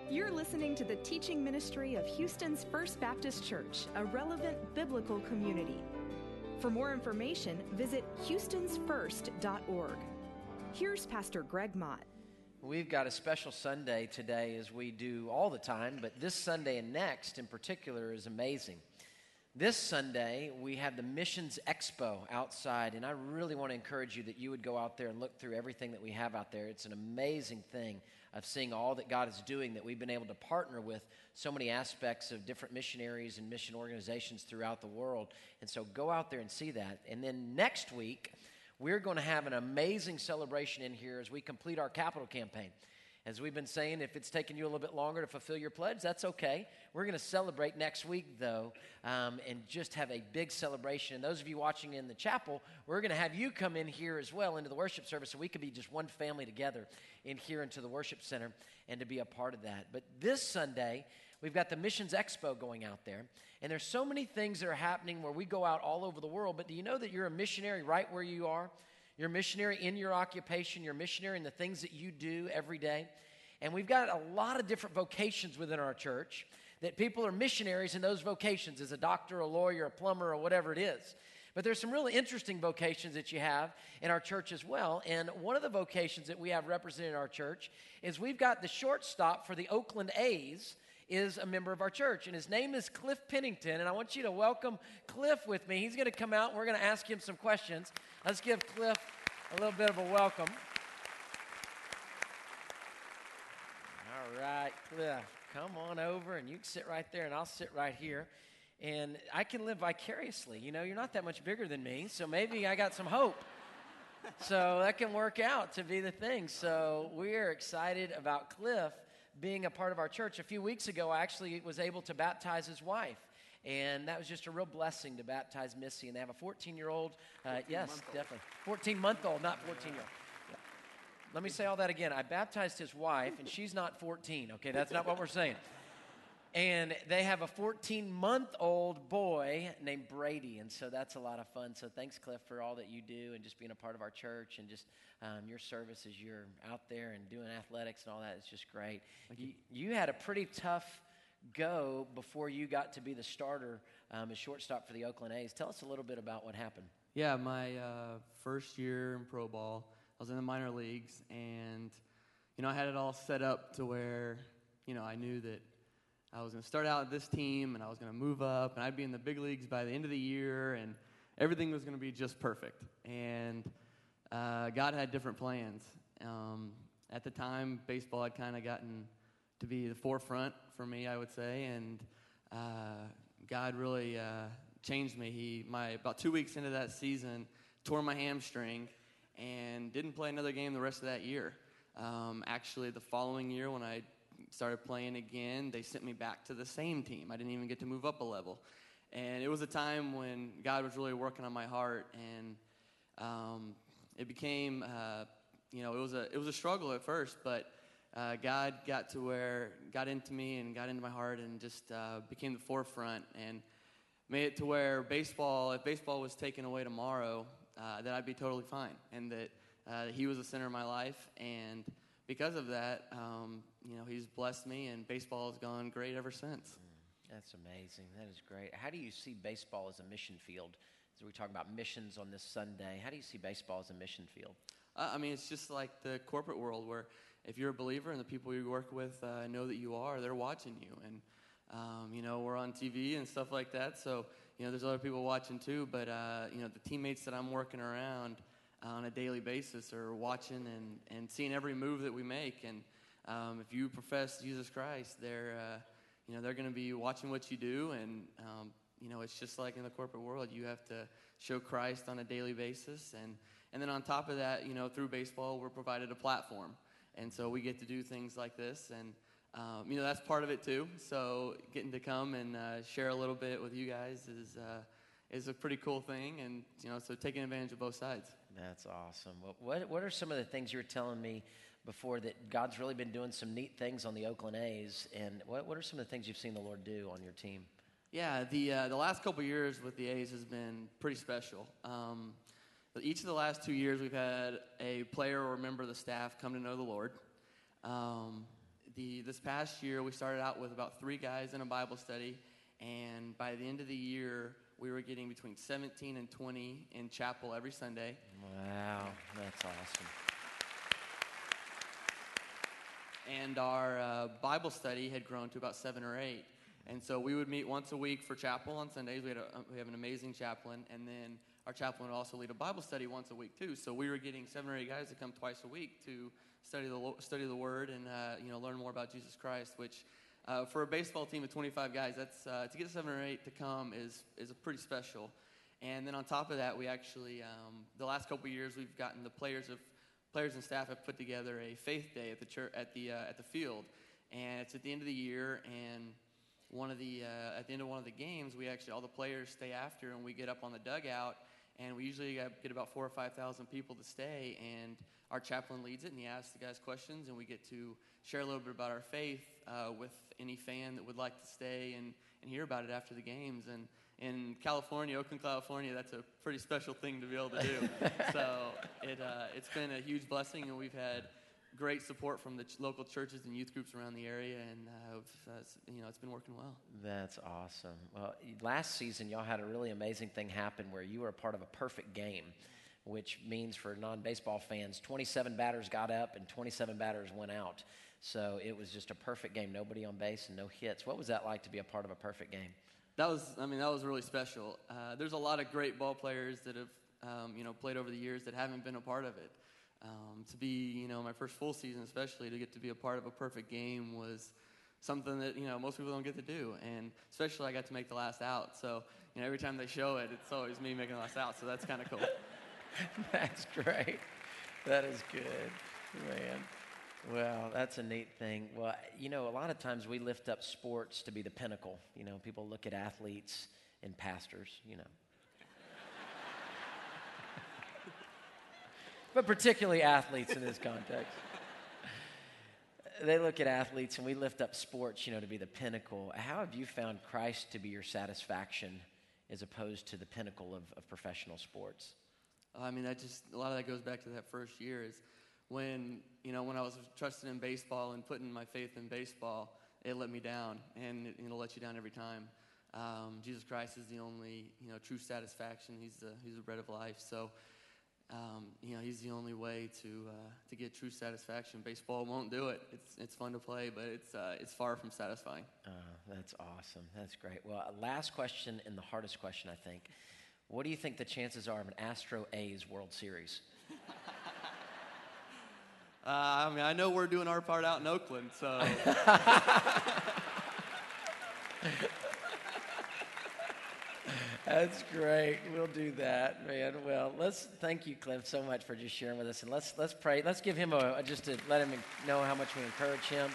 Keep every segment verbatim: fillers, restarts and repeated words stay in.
You're listening to the teaching ministry of Houston's First Baptist Church, a relevant biblical community. For more information, visit houstons first dot org. Here's Pastor Greg Mott. We've got a special Sunday today, as we do all the time, but this Sunday and next in particular is amazing. This Sunday, we have the Missions Expo outside, and I really want to encourage you that you would go out there and look through everything that we have out there. It's an amazing thing of seeing all that God is doing, that we've been able to partner with so many aspects of different missionaries and mission organizations throughout the world. And so go out there and see that. And then next week, we're going to have an amazing celebration in here as we complete our capital campaign. As we've been saying, if it's taken you a little bit longer to fulfill your pledge, that's okay. We're going to celebrate next week, though, um, and just have a big celebration. And those of you watching in the chapel, we're going to have you come in here as well into the worship service so we can be just one family together in here into the worship center and to be a part of that. But this Sunday, we've got the Missions Expo going out there, and there's so many things that are happening where we go out all over the world, but do you know that you're a missionary right where you are? You're a missionary in your occupation. You're a missionary in the things that you do every day. And we've got a lot of different vocations within our church that people are missionaries in those vocations as a doctor, a lawyer, a plumber, or whatever it is. But there's some really interesting vocations that you have in our church as well. And one of the vocations that we have represented in our church is we've got the shortstop for the Oakland A's is a member of our church, and his name is Cliff Pennington, and I want you to welcome Cliff with me. He's going to come out, and we're going to ask him some questions. Let's give Cliff a little bit of a welcome. All right, Cliff, come on over, and you can sit right there, and I'll sit right here, and I can live vicariously. You know, you're not that much bigger than me, so maybe I got some hope. So that can work out to be the thing. So we're excited about Cliff being a part of our church. A few weeks ago, I actually was able to baptize his wife, and that was just a real blessing to baptize Missy. And they have a fourteen-year-old, uh, yes, definitely, fourteen-month-old, not fourteen-year-old. Yeah. Let me say all that again. I baptized his wife, and she's not fourteen, okay? That's not what we're saying. And they have a fourteen-month-old boy named Brady, and so that's a lot of fun. So thanks, Cliff, for all that you do and just being a part of our church and just um, your service as you're out there and doing athletics and all that. It's just great. You, you had a pretty tough go before you got to be the starter um, as shortstop for the Oakland A's. Tell us a little bit about what happened. Yeah, my uh, first year in pro ball, I was in the minor leagues, and, you know, I had it all set up to where, you know, I knew that I was going to start out at this team, and I was going to move up, and I'd be in the big leagues by the end of the year, and everything was going to be just perfect. And uh, God had different plans. Um, at the time, baseball had kind of gotten to be the forefront for me, I would say, and uh, God really uh, changed me. He, my about two weeks into that season, tore my hamstring and didn't play another game the rest of that year. Um, actually, the following year when I started playing again, they sent me back to the same team. I didn't even get to move up a level. And it was a time when God was really working on my heart, and um, it became, uh, you know, it was a it was a struggle at first, but uh, God got to where, got into me and got into my heart and just uh, became the forefront and made it to where baseball, if baseball was taken away tomorrow, uh, that I'd be totally fine, and that uh, He was the center of my life. And because of that, um, you know, He's blessed me, and baseball has gone great ever since. Mm, that's amazing. That is great. How do you see baseball as a mission field? As we talk about missions on this Sunday, how do you see baseball as a mission field? Uh, I mean, it's just like the corporate world where if you're a believer and the people you work with uh, know that you are, they're watching you. And, um, you know, we're on T V and stuff like that, so, you know, there's other people watching too. But, uh, you know, the teammates that I'm working around on a daily basis are watching and, and seeing every move that we make. And um, if you profess Jesus Christ, they're uh, you know they're going to be watching what you do. And um, you know it's just like in the corporate world, you have to show Christ on a daily basis. And and then on top of that, you know through baseball, we're provided a platform, and so we get to do things like this. And um, you know that's part of it too. So getting to come and uh, share a little bit with you guys is. Uh, is a pretty cool thing, and you know, so taking advantage of both sides. That's awesome. What what, what are some of the things you were telling me before that God's really been doing some neat things on the Oakland A's, and what what are some of the things you've seen the Lord do on your team? Yeah, the uh, the last couple of years with the A's has been pretty special. Um, each of the last two years, we've had a player or a member of the staff come to know the Lord. Um, the this past year, we started out with about three guys in a Bible study, and by the end of the year, we were getting between seventeen and twenty in chapel every Sunday. Wow, that's awesome. And our uh, Bible study had grown to about seven or eight. And so we would meet once a week for chapel on Sundays. We, had a, we have an amazing chaplain, and then our chaplain would also lead a Bible study once a week too. So we were getting seven or eight guys to come twice a week to study the study the Word and uh, you know learn more about Jesus Christ. Which uh, for a baseball team of twenty-five guys, that's uh, to get seven or eight to come is is a pretty special. And then on top of that, we actually um, the last couple of years we've gotten the players of players and staff have put together a faith day at the church at the uh, at the field, and it's at the end of the year. And one of the uh, at the end of one of the games, we actually all the players stay after, and we get up on the dugout. And we usually get about four or five thousand people to stay, and our chaplain leads it, and he asks the guys questions, and we get to share a little bit about our faith uh, with any fan that would like to stay and, and hear about it after the games. And in California, Oakland, California, that's a pretty special thing to be able to do. So it uh, it's been a huge blessing, and we've had great support from the ch- local churches and youth groups around the area, and uh, it's, you know it's been working well. That's awesome. Well, last season y'all had a really amazing thing happen where you were a part of a perfect game, which means for non-baseball fans, twenty-seven batters got up and twenty-seven batters went out. So it was just a perfect game, nobody on base and no hits. What was that like to be a part of a perfect game? That was, I mean, that was really special. Uh, there's a lot of great ball players that have, um, you know, played over the years that haven't been a part of it. Um, to be, you know, my first full season, especially to get to be a part of a perfect game was something that, you know, most people don't get to do. And especially I got to make the last out. So, you know, every time they show it, it's always me making the last out. So that's kind of cool. That's great. That is good, man. Well, that's a neat thing. Well, you know, a lot of times we lift up sports to be the pinnacle. You know, people look at athletes and pastors, you know. But particularly athletes in this context. They look at athletes and we lift up sports, you know, to be the pinnacle. How have you found Christ to be your satisfaction as opposed to the pinnacle of, of professional sports? I mean, that just, a lot of that goes back to that first year is when, you know, when I was trusting in baseball and putting my faith in baseball, it let me down, and it, it'll let you down every time. Um, Jesus Christ is the only, you know, true satisfaction. He's the, he's the bread of life. So, Um, you know, he's the only way to uh, to get true satisfaction. Baseball won't do it. It's it's fun to play, but it's uh, it's far from satisfying. Oh, that's awesome. That's great. Well, uh, last question and the hardest question, I think. What do you think the chances are of an Astro A's World Series? uh, I mean, I know we're doing our part out in Oakland, so. That's great. We'll do that, man. Well, let's thank you, Cliff, so much for just sharing with us, and let's let's pray. Let's give him a just to let him know how much we encourage him.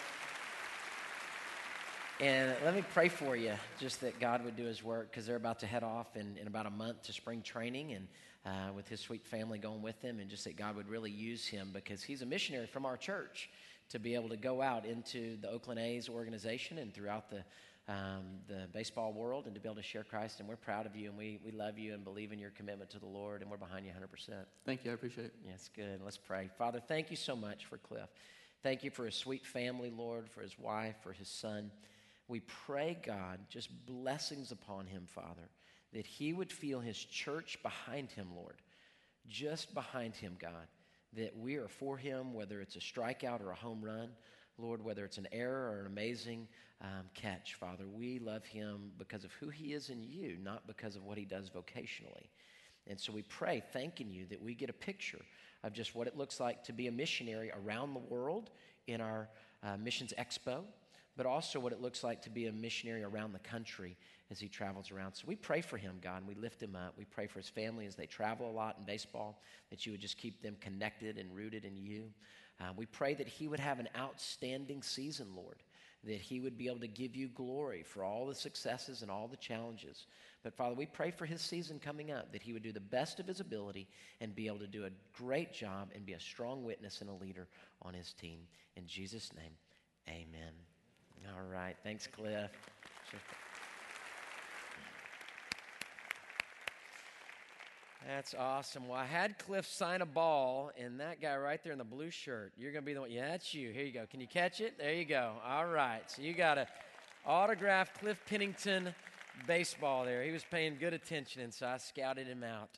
And let me pray for you, just that God would do his work, because they're about to head off in, in about a month to spring training, and uh, with his sweet family going with him, and just that God would really use him, because he's a missionary from our church to be able to go out into the Oakland A's organization and throughout the Um, the baseball world, and to be able to share Christ. And we're proud of you, and we, we love you and believe in your commitment to the Lord, and we're behind you one hundred percent. Thank you. I appreciate it. Yes, good. Let's pray. Father, thank you so much for Cliff. Thank you for his sweet family, Lord, for his wife, for his son. We pray, God, just blessings upon him, Father, that he would feel his church behind him, Lord, just behind him, God, that we are for him, whether it's a strikeout or a home run, Lord, whether it's an error or an amazing um, catch, Father, we love him because of who he is in you, not because of what he does vocationally. And so we pray, thanking you, that we get a picture of just what it looks like to be a missionary around the world in our uh, Missions Expo, but also what it looks like to be a missionary around the country as he travels around. So we pray for him, God, and we lift him up. We pray for his family as they travel a lot in baseball, that you would just keep them connected and rooted in you. Uh, we pray that he would have an outstanding season, Lord, that he would be able to give you glory for all the successes and all the challenges. But, Father, we pray for his season coming up, that he would do the best of his ability and be able to do a great job and be a strong witness and a leader on his team. In Jesus' name, amen. All right. Thanks, Cliff. That's awesome. Well, I had Cliff sign a ball, and that guy right there in the blue shirt, you're going to be the one. Yeah, that's you. Here you go. Can you catch it? There you go. All right. So you got a autographed Cliff Pennington baseball there. He was paying good attention, and so I scouted him out.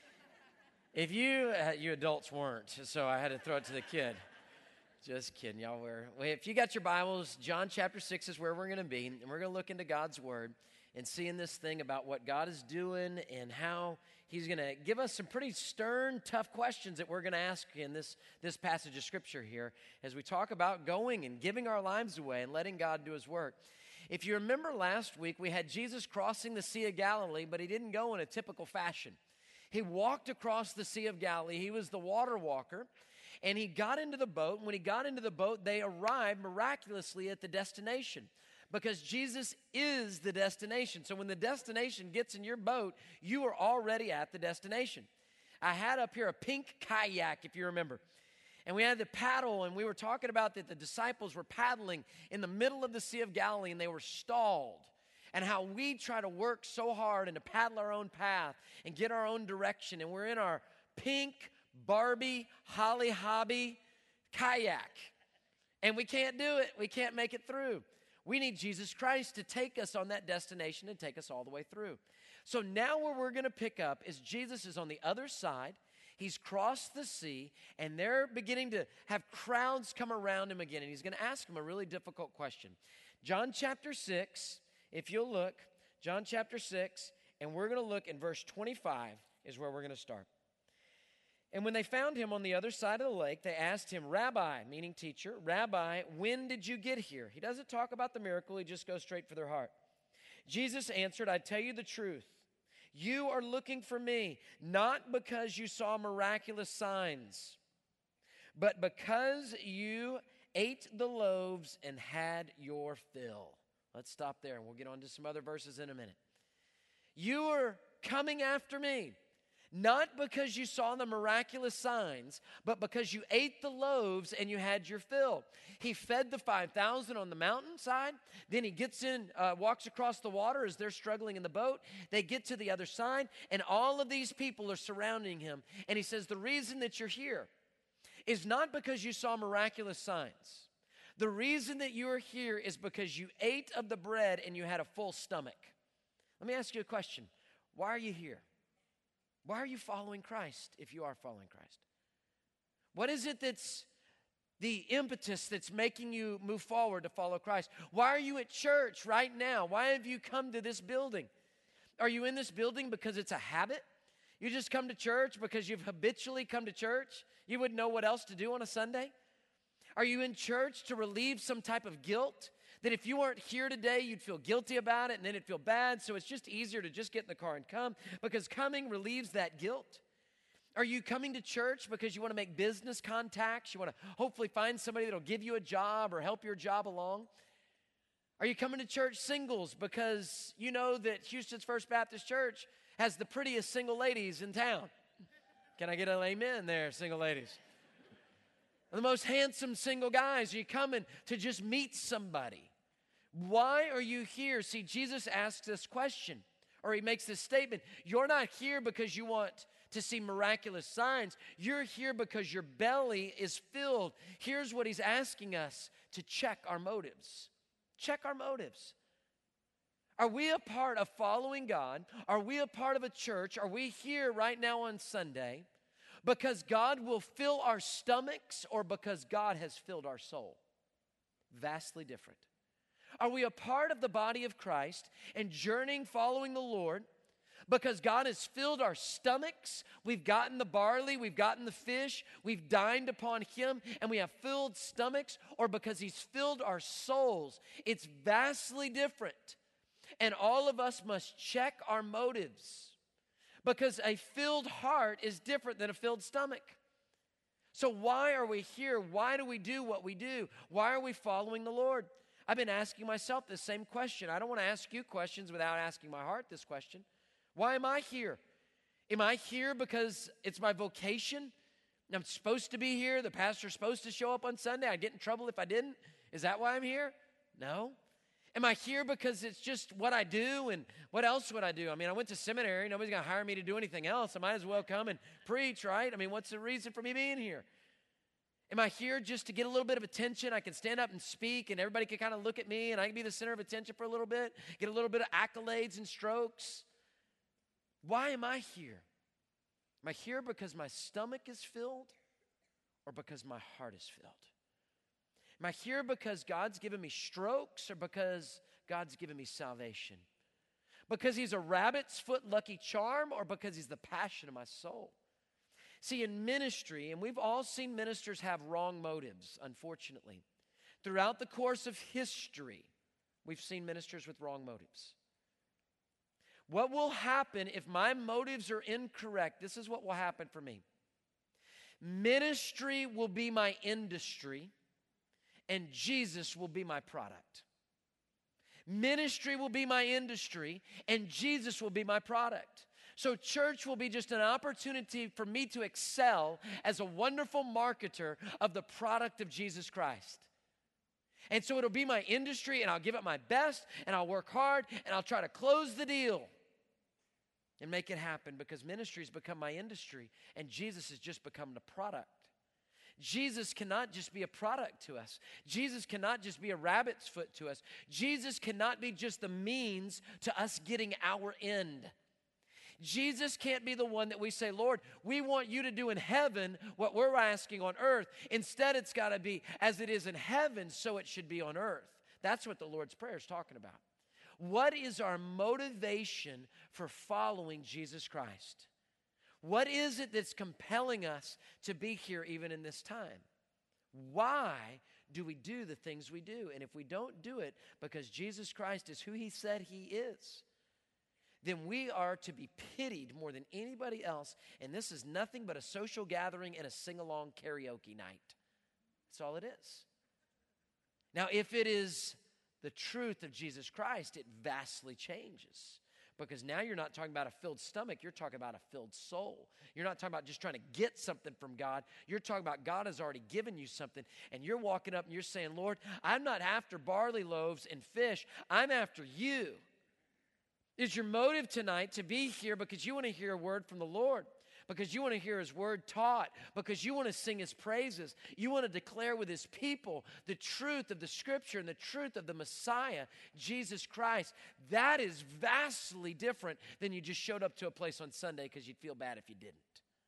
If you, uh, you adults weren't, so I had to throw it to the kid. Just kidding. Y'all were. Well, if you got your Bibles, John chapter six is where we're going to be, and we're going to look into God's Word and seeing this thing about what God is doing and how He's going to give us some pretty stern, tough questions that we're going to ask in this, this passage of Scripture here as we talk about going and giving our lives away and letting God do His work. If you remember last week, we had Jesus crossing the Sea of Galilee, but He didn't go in a typical fashion. He walked across the Sea of Galilee. He was the water walker, and He got into the boat. And when He got into the boat, they arrived miraculously at the destination, because Jesus is the destination. So when the destination gets in your boat, you are already at the destination. I had up here a pink kayak, if you remember. And we had the paddle, and we were talking about that the disciples were paddling in the middle of the Sea of Galilee, and they were stalled. And how we try to work so hard and to paddle our own path and get our own direction. And we're in our pink Barbie Holly Hobby kayak. And we can't do it. We can't make it through. We need Jesus Christ to take us on that destination and take us all the way through. So now where we're going to pick up is Jesus is on the other side. He's crossed the sea, and they're beginning to have crowds come around Him again. And He's going to ask them a really difficult question. John chapter six, if you'll look, John chapter six, and we're going to look in verse twenty-five is where we're going to start. And when they found Him on the other side of the lake, they asked Him, Rabbi, meaning teacher, Rabbi, when did you get here? He doesn't talk about the miracle. He just goes straight for their heart. Jesus answered, I tell you the truth. You are looking for me, not because you saw miraculous signs, but because you ate the loaves and had your fill. Let's stop there, and we'll get on to some other verses in a minute. You are coming after me. Not because you saw the miraculous signs, but because you ate the loaves and you had your fill. He fed the five thousand on the mountainside. Then He gets in, uh, walks across the water as they're struggling in the boat. They get to the other side, and all of these people are surrounding Him. And He says, the reason that you're here is not because you saw miraculous signs. The reason that you are here is because you ate of the bread and you had a full stomach. Let me ask you a question. Why are you here? Why are you following Christ if you are following Christ? What is it that's the impetus that's making you move forward to follow Christ? Why are you at church right now? Why have you come to this building? Are you in this building because it's a habit? You just come to church because you've habitually come to church? You wouldn't know what else to do on a Sunday? Are you in church to relieve some type of guilt? That if you weren't here today, you'd feel guilty about it, and then it'd feel bad, so it's just easier to just get in the car and come, because coming relieves that guilt. Are you coming to church because you want to make business contacts? You want to hopefully find somebody that'll give you a job or help your job along? Are you coming to church singles because you know that Houston's First Baptist Church has the prettiest single ladies in town? Can I get an amen there, single ladies? The most handsome single guys. Are you coming to just meet somebody? Why are you here? See, Jesus asks this question, or He makes this statement. You're not here because you want to see miraculous signs. You're here because your belly is filled. Here's what He's asking us to check our motives. Check our motives. Are we a part of following God? Are we a part of a church? Are we here right now on Sunday because God will fill our stomachs, or because God has filled our soul? Vastly different. Are we a part of the body of Christ and journeying following the Lord because God has filled our stomachs? We've gotten the barley, we've gotten the fish, we've dined upon Him, and we have filled stomachs, or because He's filled our souls? It's vastly different. And all of us must check our motives, because a filled heart is different than a filled stomach. So why are we here? Why do we do what we do? Why are we following the Lord? I've been asking myself this same question. I don't want to ask you questions without asking my heart this question. Why am I here? Am I here because it's my vocation? I'm supposed to be here. The pastor's supposed to show up on Sunday. I'd get in trouble if I didn't. Is that why I'm here? No. Am I here because it's just what I do, and what else would I do? I mean, I went to seminary. Nobody's going to hire me to do anything else. I might as well come and preach, right? I mean, what's the reason for me being here? Am I here just to get a little bit of attention? I can stand up and speak, and everybody can kind of look at me, and I can be the center of attention for a little bit, get a little bit of accolades and strokes. Why am I here? Am I here because my stomach is filled, or because my heart is filled? Am I here because God's given me strokes, or because God's given me salvation? Because he's a rabbit's foot lucky charm, or because he's the passion of my soul? See, in ministry, and we've all seen ministers have wrong motives, unfortunately. Throughout the course of history, we've seen ministers with wrong motives. What will happen if my motives are incorrect? This is what will happen for me. Ministry will be my industry, and Jesus will be my product. Ministry will be my industry, and Jesus will be my product. So church will be just an opportunity for me to excel as a wonderful marketer of the product of Jesus Christ. And so it'll be my industry, and I'll give it my best, and I'll work hard, and I'll try to close the deal and make it happen, because ministry has become my industry, and Jesus has just become the product. Jesus cannot just be a product to us. Jesus cannot just be a rabbit's foot to us. Jesus cannot be just the means to us getting our end. Jesus can't be the one that we say, Lord, we want you to do in heaven what we're asking on earth. Instead, it's got to be as it is in heaven, so it should be on earth. That's what the Lord's Prayer is talking about. What is our motivation for following Jesus Christ? What is it that's compelling us to be here even in this time? Why do we do the things we do? And if we don't do it because Jesus Christ is who he said he is, then we are to be pitied more than anybody else. And this is nothing but a social gathering and a sing-along karaoke night. That's all it is. Now, if it is the truth of Jesus Christ, it vastly changes. Because now you're not talking about a filled stomach, you're talking about a filled soul. You're not talking about just trying to get something from God. You're talking about God has already given you something, and you're walking up and you're saying, Lord, I'm not after barley loaves and fish, I'm after you. Is your motive tonight to be here because you want to hear a word from the Lord? Because you want to hear his word taught? Because you want to sing his praises? You want to declare with his people the truth of the scripture and the truth of the Messiah, Jesus Christ? That is vastly different than you just showed up to a place on Sunday because you'd feel bad if you didn't.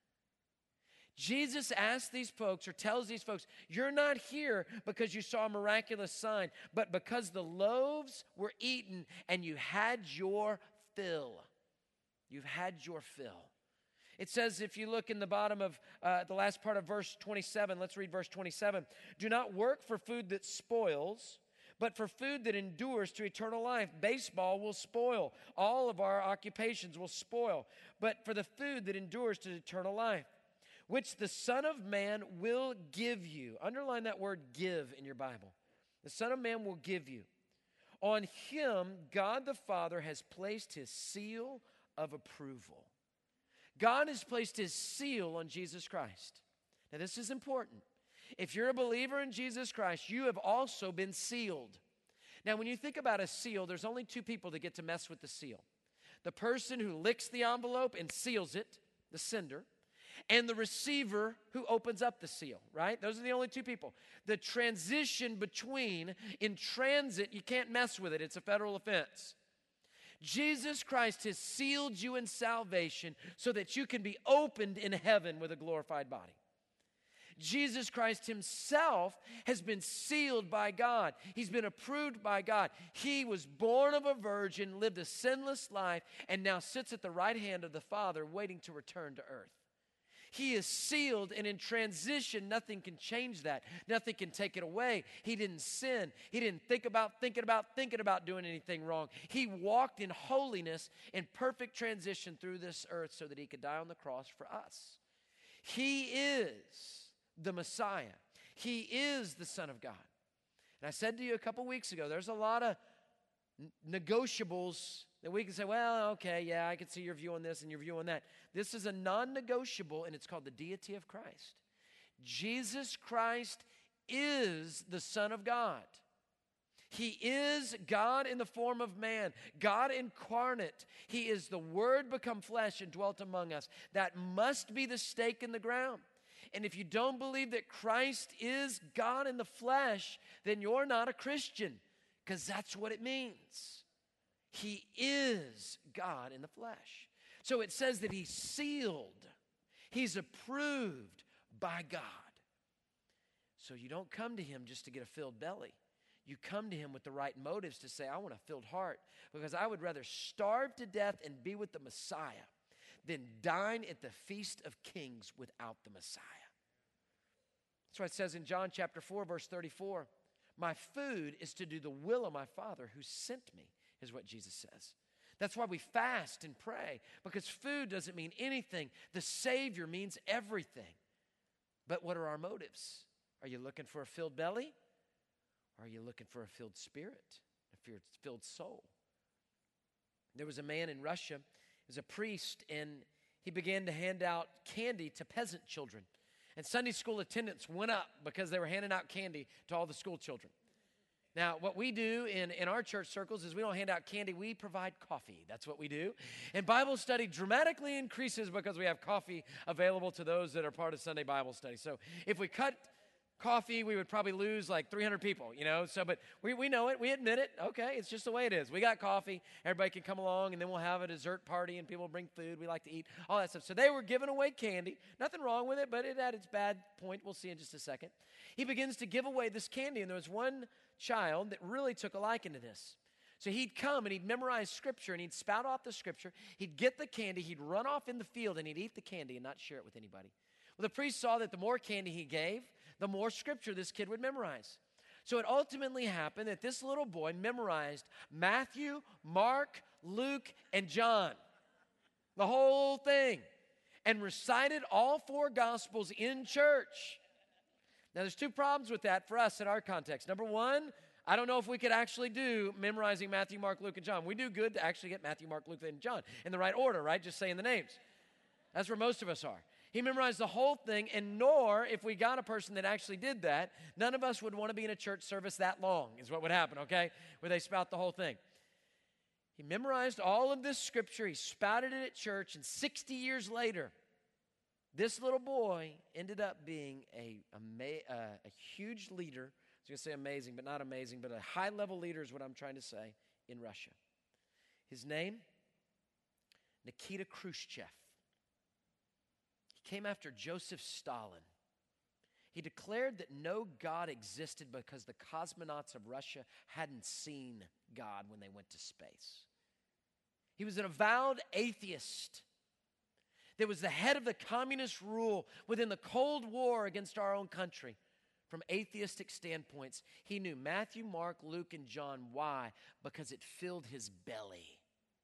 Jesus asks these folks, or tells these folks, you're not here because you saw a miraculous sign, but because the loaves were eaten and you had your fill. You've had your fill. It says, if you look in the bottom of uh, the last part of verse twenty-seven, let's read verse twenty-seven. Do not work for food that spoils, but for food that endures to eternal life. Baseball will spoil. All of our occupations will spoil. But for the food that endures to eternal life, which the Son of Man will give you. Underline that word give in your Bible. The Son of Man will give you. On him, God the Father has placed his seal of approval. God has placed his seal on Jesus Christ. Now, this is important. If you're a believer in Jesus Christ, you have also been sealed. Now, when you think about a seal, there's only two people that get to mess with the seal. The person who licks the envelope and seals it, the sender, and the receiver who opens up the seal, right? Those are the only two people. The transition between, in transit, you can't mess with it. It's a federal offense. Jesus Christ has sealed you in salvation so that you can be opened in heaven with a glorified body. Jesus Christ himself has been sealed by God. He's been approved by God. He was born of a virgin, lived a sinless life, and now sits at the right hand of the Father waiting to return to earth. He is sealed, and in transition, nothing can change that. Nothing can take it away. He didn't sin. He didn't think about thinking about thinking about doing anything wrong. He walked in holiness in perfect transition through this earth so that he could die on the cross for us. He is the Messiah. He is the Son of God. And I said to you a couple weeks ago, there's a lot of negotiables that we can say, well, okay, yeah, I can see your view on this and your view on that. This is a non-negotiable, and it's called the deity of Christ. Jesus Christ is the Son of God. He is God in the form of man, God incarnate. He is the Word become flesh and dwelt among us. That must be the stake in the ground. And if you don't believe that Christ is God in the flesh, then you're not a Christian, because that's what it means. He is God in the flesh. So it says that he's sealed. He's approved by God. So you don't come to him just to get a filled belly. You come to him with the right motives to say, I want a filled heart, because I would rather starve to death and be with the Messiah than dine at the feast of kings without the Messiah. That's why it says in John chapter four, verse thirty-four, my food is to do the will of my Father who sent me, is what Jesus says. That's why we fast and pray, because food doesn't mean anything. The Savior means everything. But what are our motives? Are you looking for a filled belly? Or are you looking for a filled spirit, a filled soul? There was a man in Russia, he was a priest, and he began to hand out candy to peasant children. And Sunday school attendance went up because they were handing out candy to all the school children. Now, what we do in, in our church circles is we don't hand out candy, we provide coffee. That's what we do. And Bible study dramatically increases because we have coffee available to those that are part of Sunday Bible study. So if we cut coffee, we would probably lose like three hundred people, you know. So, but we, we know it, we admit it. Okay, it's just the way it is. We got coffee, everybody can come along, and then we'll have a dessert party, and people bring food, we like to eat, all that stuff. So they were giving away candy. Nothing wrong with it, but it had its bad point. We'll see in just a second. He begins to give away this candy, and there was one child that really took a liking to this. So he'd come and he'd memorize scripture, and he'd spout off the scripture. He'd get the candy, he'd run off in the field, and he'd eat the candy and not share it with anybody. Well, the priest saw that the more candy he gave, the more scripture this kid would memorize. So it ultimately happened that this little boy memorized Matthew, Mark, Luke, and John. The whole thing. And recited all four gospels in church. Now, there's two problems with that for us in our context. Number one, I don't know if we could actually do memorizing Matthew, Mark, Luke, and John. We do good to actually get Matthew, Mark, Luke, and John in the right order, right? Just saying the names. That's where most of us are. He memorized the whole thing, and nor, if we got a person that actually did that, none of us would want to be in a church service that long, is what would happen, okay? Where they spout the whole thing. He memorized all of this scripture. He spouted it at church, and sixty years later, this little boy ended up being a, a, a huge leader. I was going to say amazing, but not amazing, but a high-level leader is what I'm trying to say, in Russia. His name, Nikita Khrushchev. Came after Joseph Stalin. He declared that no God existed because the cosmonauts of Russia hadn't seen God when they went to space. He was an avowed atheist that was the head of the communist rule within the Cold War against our own country. From atheistic standpoints, he knew Matthew, Mark, Luke, and John. Why? Because it filled his belly.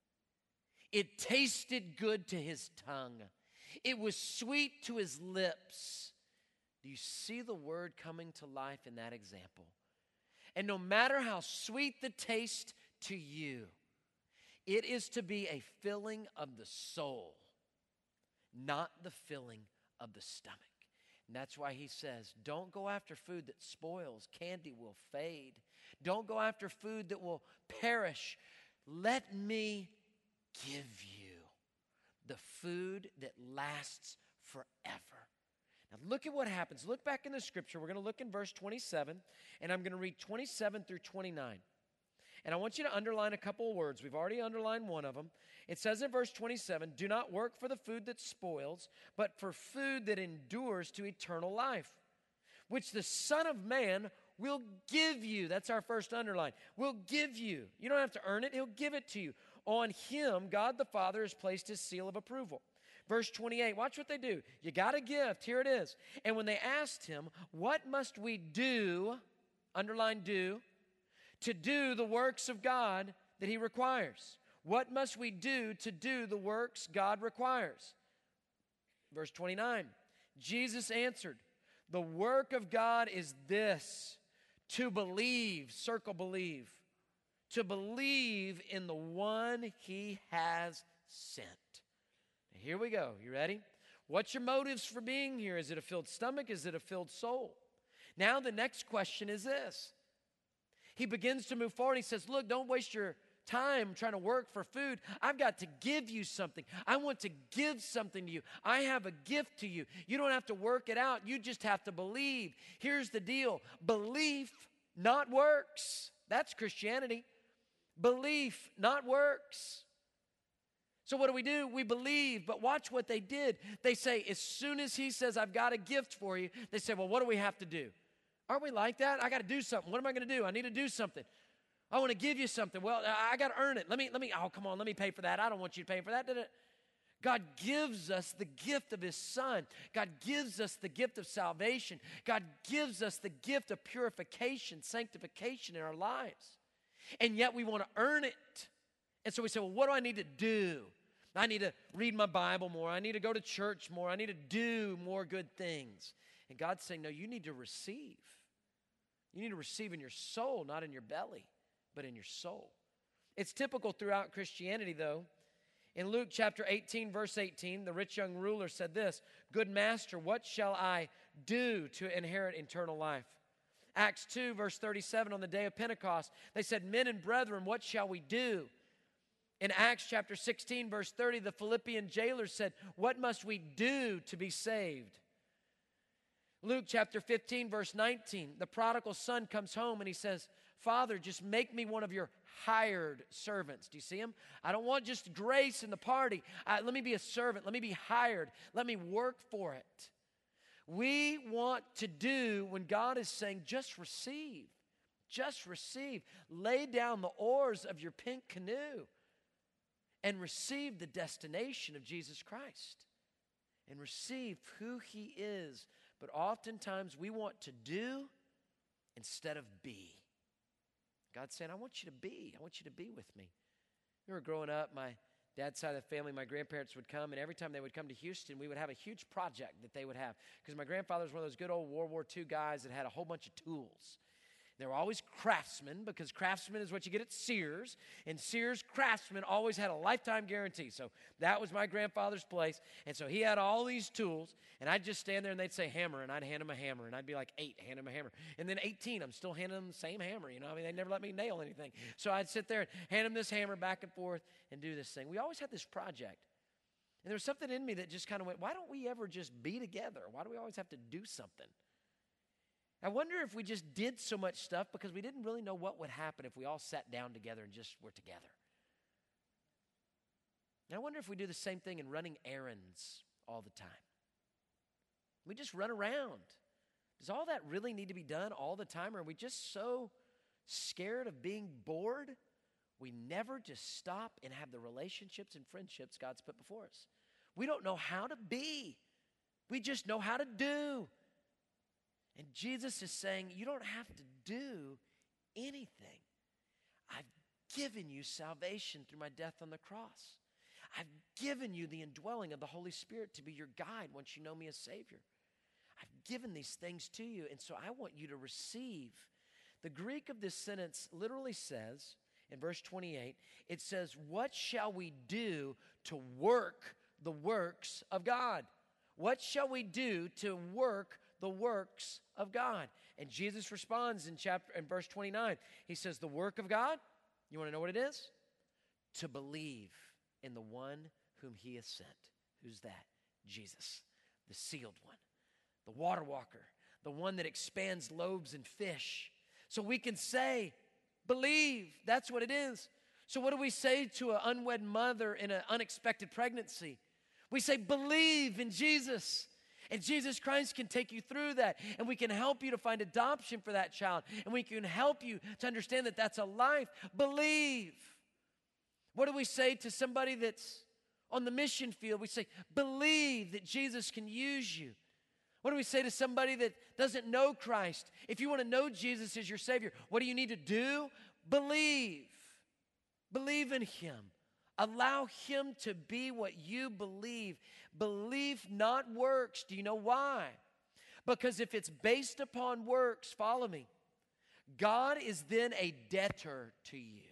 It tasted good to his tongue. It was sweet to his lips. Do you see the word coming to life in that example? And no matter how sweet the taste to you, it is to be a filling of the soul, not the filling of the stomach. And that's why he says, don't go after food that spoils. Candy will fade. Don't go after food that will perish. Let me give you the food that lasts forever. Now look at what happens. Look back in the scripture. We're going to look in verse twenty-seven, and I'm going to read twenty-seven through twenty-nine. And I want you to underline a couple of words. We've already underlined one of them. It says in verse twenty-seven, do not work for the food that spoils, but for food that endures to eternal life, which the Son of Man will give you. That's our first underline. Will give you. You don't have to earn it. He'll give it to you. On him, God the Father has placed his seal of approval. Verse twenty-eight, watch what they do. You got a gift. Here it is. And when they asked him, what must we do, underline do, to do the works of God that he requires? What must we do to do the works God requires? Verse twenty-nine, Jesus answered, the work of God is this, to believe, circle believe, to believe in the one he has sent. Now, here we go. You ready? What's your motives for being here? Is it a filled stomach? Is it a filled soul? Now the next question is this. he begins to move forward. He says, look, don't waste your time trying to work for food. I've got to give you something. I want to give something to you. I have a gift to you. You don't have to work it out. You just have to believe. Here's the deal. Belief, not works. That's Christianity. Belief, not works. So what do we do? We believe, but watch what they did. They say, as soon as he says, I've got a gift for you, they say, well, what do we have to do? Aren't we like that? I got to do something. What am I going to do? I need to do something. I want to give you something. Well, I got to earn it. Let me, let me, oh, come on, let me pay for that. I don't want you to pay for that. God gives us the gift of his Son. God gives us the gift of salvation. God gives us the gift of purification, sanctification in our lives. And yet we want to earn it. And so we say, well, what do I need to do? I need to read my Bible more. I need to go to church more. I need to do more good things. And God's saying, no, you need to receive. You need to receive in your soul, not in your belly, but in your soul. It's typical throughout Christianity, though. In Luke chapter eighteen, verse eighteen, the rich young ruler said this, good master, what shall I do to inherit eternal life? Acts two, verse thirty-seven, on the day of Pentecost, they said, men and brethren, what shall we do? In Acts chapter sixteen, verse thirty, the Philippian jailer said, what must we do to be saved? Luke chapter fifteen, verse nineteen, the prodigal son comes home and he says, Father, just make me one of your hired servants. Do you see him? I don't want just grace in the party. Uh, let me be a servant. Let me be hired. Let me work for it. We want to do when God is saying, just receive. Just receive. Lay down the oars of your pink canoe and receive the destination of Jesus Christ and receive who he is. But oftentimes we want to do instead of be. God's saying, I want you to be. I want you to be with me. We were growing up, my dad's side of the family, my grandparents would come, and every time they would come to Houston, we would have a huge project that they would have. Because my grandfather was one of those good old World War Two guys that had a whole bunch of tools. They were always craftsmen, because craftsman is what you get at Sears, and Sears craftsmen always had a lifetime guarantee. So that was my grandfather's place, and so he had all these tools, and I'd just stand there and they'd say hammer, and I'd hand him a hammer, and I'd be like eight, hand him a hammer. And then eighteen, I'm still handing them the same hammer, you know, I mean, they never let me nail anything. So I'd sit there and hand him this hammer back and forth and do this thing. We always had this project, and there was something in me that just kind of went, why don't we ever just be together? Why do we always have to do something? I wonder if we just did so much stuff because we didn't really know what would happen if we all sat down together and just were together. And I wonder if we do the same thing in running errands all the time. We just run around. Does all that really need to be done all the time? Or are we just so scared of being bored, we never just stop and have the relationships and friendships God's put before us? We don't know how to be. We just know how to do. And Jesus is saying, you don't have to do anything. I've given you salvation through my death on the cross. I've given you the indwelling of the Holy Spirit to be your guide once you know me as Savior. I've given these things to you, and so I want you to receive. The Greek of this sentence literally says, in verse twenty-eight, it says, what shall we do to work the works of God? What shall we do to work the works of God? And Jesus responds in chapter in verse twenty-nine. He says, the work of God, you want to know what it is? To believe in the one whom he has sent. Who's that? Jesus, the sealed one, the water walker, the one that expands loaves and fish. So we can say, believe. That's what it is. So what do we say to an unwed mother in an unexpected pregnancy? We say, believe in Jesus. And Jesus Christ can take you through that. And we can help you to find adoption for that child. And we can help you to understand that that's a life. Believe. What do we say to somebody that's on the mission field? We say, believe that Jesus can use you. What do we say to somebody that doesn't know Christ? If you want to know Jesus as your Savior, what do you need to do? Believe. Believe in him. Allow him to be what you believe. Belief, not works. Do you know why? Because if it's based upon works, follow me, God is then a debtor to you.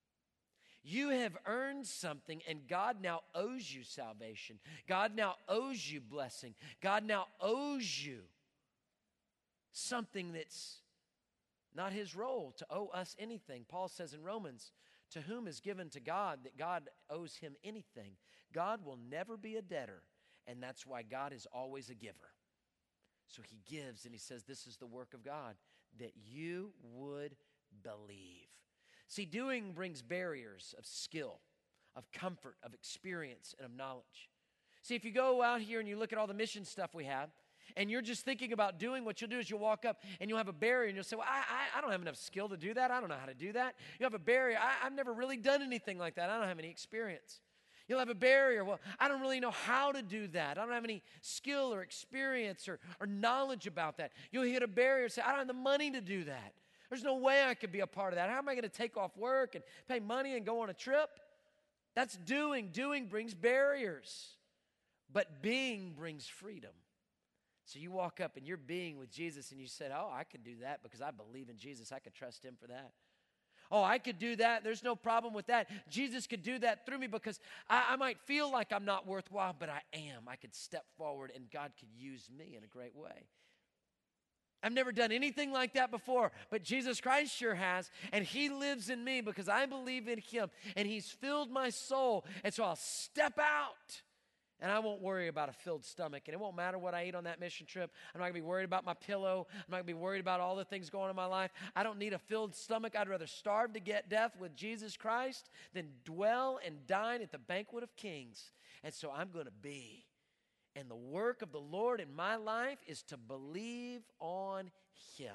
You have earned something, and God now owes you salvation. God now owes you blessing. God now owes you something that's not his role to owe us anything. Paul says in Romans, to whom is given to God that God owes him anything. God will never be a debtor, and that's why God is always a giver. So he gives, and he says, this is the work of God, that you would believe. See, doing brings barriers of skill, of comfort, of experience, and of knowledge. See, if you go out here and you look at all the mission stuff we have, and you're just thinking about doing, what you'll do is you'll walk up and you'll have a barrier and you'll say, well, I, I, I don't have enough skill to do that. I don't know how to do that. You have a barrier. I, I've never really done anything like that. I don't have any experience. You'll have a barrier. Well, I don't really know how to do that. I don't have any skill or experience or, or knowledge about that. You'll hit a barrier and say, I don't have the money to do that. There's no way I could be a part of that. How am I going to take off work and pay money and go on a trip? That's doing. Doing brings barriers. But being brings freedom. So you walk up and you're being with Jesus and you said, oh, I could do that because I believe in Jesus. I could trust him for that. Oh, I could do that. There's no problem with that. Jesus could do that through me because I, I might feel like I'm not worthwhile, but I am. I could step forward and God could use me in a great way. I've never done anything like that before, but Jesus Christ sure has, and he lives in me because I believe in him, and he's filled my soul, and so I'll step out. And I won't worry about a filled stomach. And it won't matter what I eat on that mission trip. I'm not going to be worried about my pillow. I'm not going to be worried about all the things going on in my life. I don't need a filled stomach. I'd rather starve to get death with Jesus Christ than dwell and dine at the banquet of kings. And so I'm going to be. And the work of the Lord in my life is to believe on him.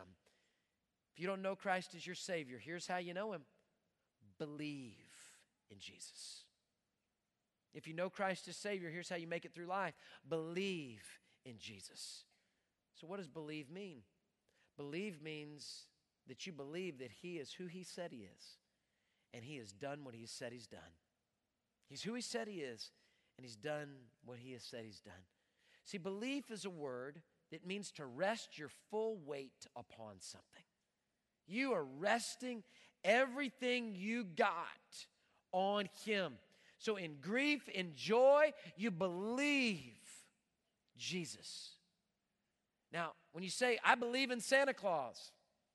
If you don't know Christ as your Savior, here's how you know him. Believe in Jesus. If you know Christ as Savior, here's how you make it through life. Believe in Jesus. So what does believe mean? Believe means that you believe that he is who he said he is. And he has done what he said he's done. He's who he said he is. And he's done what he has said he's done. See, belief is a word that means to rest your full weight upon something. You are resting everything you got on him. So in grief, in joy, you believe Jesus. Now, when you say, I believe in Santa Claus,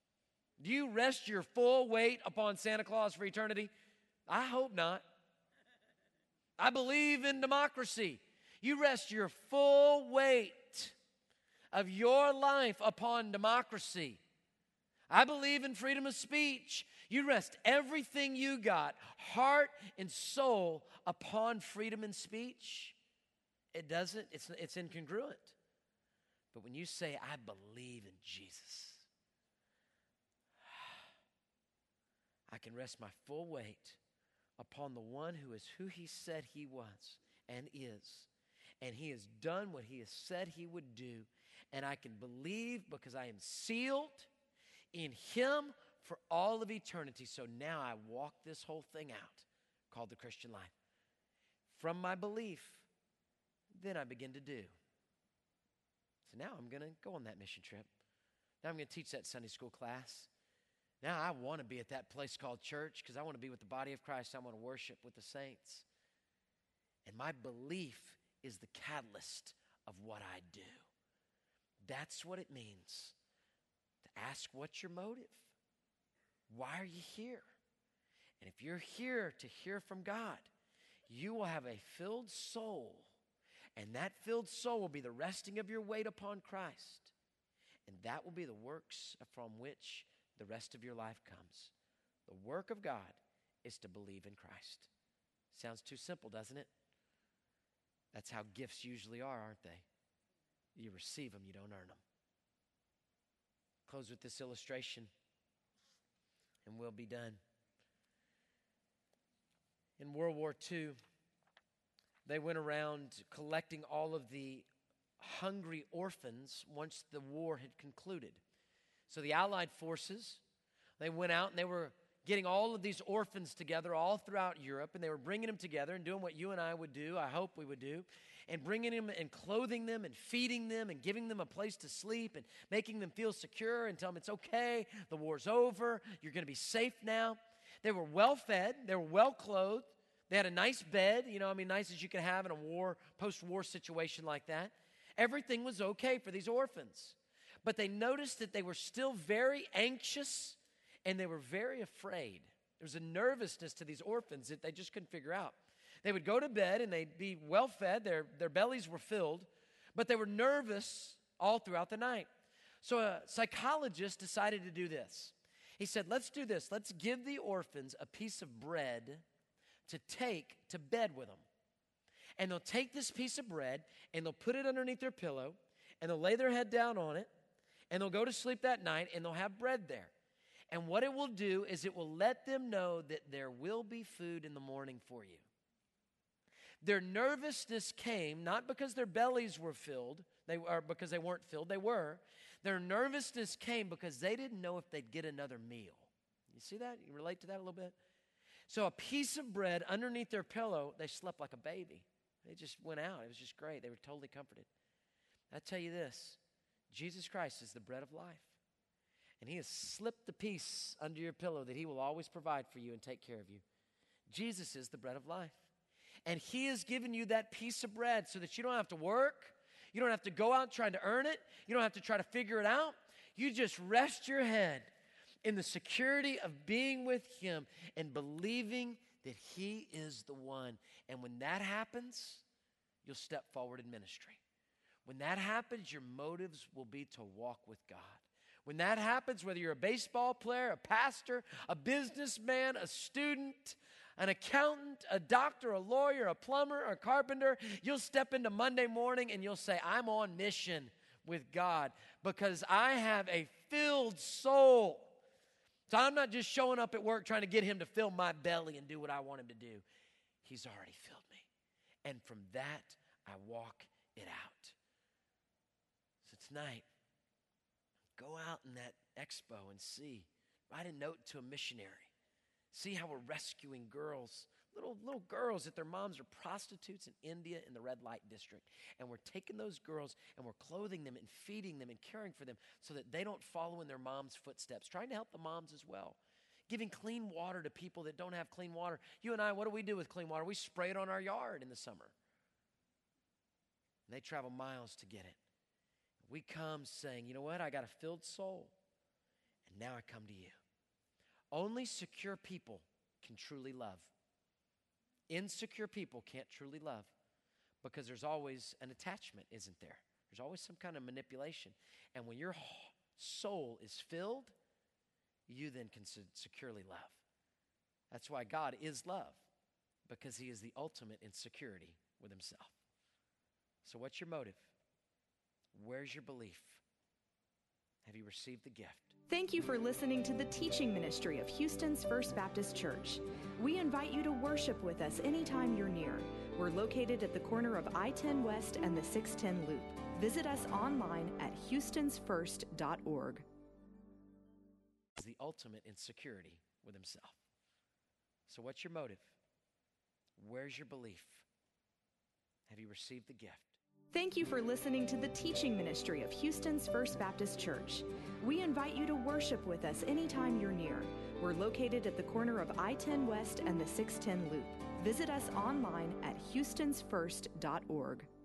do you rest your full weight upon Santa Claus for eternity? I hope not. I believe in democracy. You rest your full weight of your life upon democracy. I believe in freedom of speech. You rest everything you got, heart and soul, upon freedom of speech. It doesn't, it's, it's incongruent. But when you say, I believe in Jesus, I can rest my full weight upon the one who is who he said he was and is. And he has done what he has said he would do. And I can believe because I am sealed in him for all of eternity. So now I walk this whole thing out called the Christian life. From my belief, then I begin to do. So now I'm going to go on that mission trip. Now I'm going to teach that Sunday school class. Now I want to be at that place called church because I want to be with the body of Christ. I want to worship with the saints. And my belief is the catalyst of what I do. That's what it means to ask, what's your motive? Why are you here? And if you're here to hear from God, you will have a filled soul, and that filled soul will be the resting of your weight upon Christ, and that will be the works from which the rest of your life comes. The work of God is to believe in Christ. Sounds too simple, doesn't it? That's how gifts usually are, aren't they? You receive them, you don't earn them. Close with this illustration, and we'll be done. In World War Two, they went around collecting all of the hungry orphans once the war had concluded. So the Allied forces, they went out and they were getting all of these orphans together all throughout Europe, and they were bringing them together and doing what you and I would do, I hope we would do, and bringing them and clothing them and feeding them and giving them a place to sleep and making them feel secure and tell them it's okay, the war's over, you're going to be safe now. They were well fed, they were well clothed, they had a nice bed, you know, I mean, nice as you can have in a war, post-war situation like that. Everything was okay for these orphans. But they noticed that they were still very anxious and they were very afraid. There was a nervousness to these orphans that they just couldn't figure out. They would go to bed and they'd be well fed, their, their bellies were filled, but they were nervous all throughout the night. So a psychologist decided to do this. He said, let's do this. Let's give the orphans a piece of bread to take to bed with them. And they'll take this piece of bread and they'll put it underneath their pillow and they'll lay their head down on it and they'll go to sleep that night and they'll have bread there. And what it will do is it will let them know that there will be food in the morning for you. Their nervousness came not because their bellies were filled, they or because they weren't filled, they were. Their nervousness came because they didn't know if they'd get another meal. You see that? You relate to that a little bit? So a piece of bread underneath their pillow, they slept like a baby. They just went out. It was just great. They were totally comforted. I tell you this, Jesus Christ is the bread of life. And he has slipped the piece under your pillow that he will always provide for you and take care of you. Jesus is the bread of life. And he has given you that piece of bread so that you don't have to work. You don't have to go out trying to earn it. You don't have to try to figure it out. You just rest your head in the security of being with him and believing that he is the one. And when that happens, you'll step forward in ministry. When that happens, your motives will be to walk with God. When that happens, whether you're a baseball player, a pastor, a businessman, a student, an accountant, a doctor, a lawyer, a plumber, a carpenter, you'll step into Monday morning and you'll say, I'm on mission with God because I have a filled soul. So I'm not just showing up at work trying to get him to fill my belly and do what I want him to do. He's already filled me. And from that, I walk it out. So tonight, go out in that expo and see. Write a note to a missionary. See how we're rescuing girls, little little girls that their moms are prostitutes in India in the red light district. And we're taking those girls and we're clothing them and feeding them and caring for them so that they don't follow in their mom's footsteps, trying to help the moms as well. Giving clean water to people that don't have clean water. You and I, what do we do with clean water? We spray it on our yard in the summer. And they travel miles to get it. We come saying, you know what? I got a filled soul. And now I come to you. Only secure people can truly love. Insecure people can't truly love because there's always an attachment, isn't there? There's always some kind of manipulation. And when your soul is filled, you then can securely love. That's why God is love, because he is the ultimate in security with himself. So what's your motive? Where's your belief? Have you received the gift? Thank you for listening to the teaching ministry of Houston's First Baptist Church. We invite you to worship with us anytime you're near. We're located at the corner of I ten West and the six ten Loop. Visit us online at houstons first dot org. Is the ultimate in security with himself. So what's your motive? Where's your belief? Have you received the gift? Thank you for listening to the teaching ministry of Houston's First Baptist Church. We invite you to worship with us anytime you're near. We're located at the corner of I ten West and the six ten Loop. Visit us online at houstons first dot org.